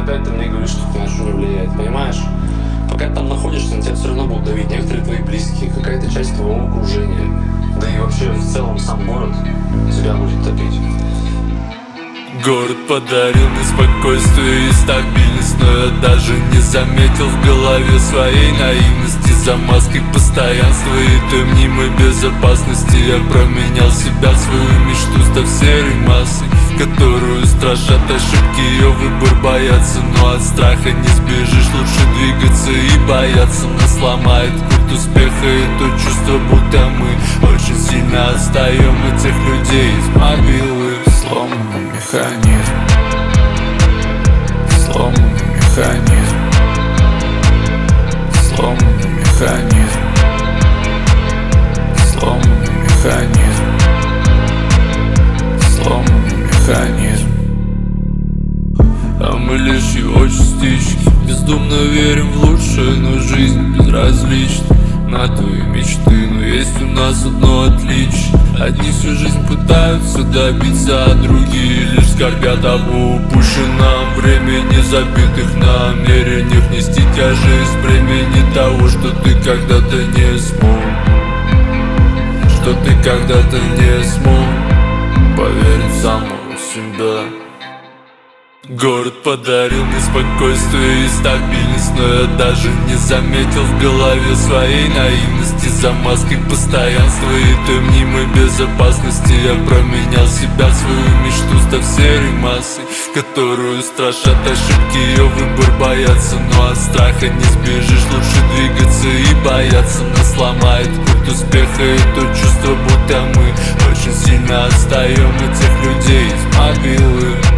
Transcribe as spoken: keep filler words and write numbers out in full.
опять ты мне говоришь, что это ни на что не влияет, понимаешь? Пока ты там находишься, на тебя все равно будут давить некоторые твои близкие, какая-то часть твоего окружения. Да и вообще в целом сам город тебя будет топить. Город подарил мне спокойствие и стабильность, но я даже не заметил в голове своей наивности. За маской постоянства и той мнимой безопасности я променял себя, свою мечту, став серой массой, которую страшат ошибки, ее выбор бояться. Но от страха не сбежишь, лучше двигаться и бояться. Нас ломает культ успеха и то чувство, будто мы очень сильно отстаем от тех людей из мобилы. Сломанный механизм, сломанный механизм, сломанный механизм, сломанный механизм, сломанный механизм. А мы лишь его частички, бездумно верим в лучшее, но жизнь безразлична на твои мечты. Но есть у нас одно отличие: одни всю жизнь пытаются добиться, а другие лишь скорбят об упущенном времени, забитых намерениях нести тяжесть бремени того, что ты когда-то не смог, что ты когда-то не смог поверить в самого себя. Город подарил мне спокойствие и стабильность, но я даже не заметил в голове своей наивности. За маской постоянства и той мнимой безопасности я променял себя, свою мечту, став серой массой, которую страшат ошибки, ее выбор бояться. Но от страха не сбежишь, лучше двигаться и бояться. Нас ломает культ успеха и то чувство, будто мы очень сильно отстаем от тех людей из мобилы.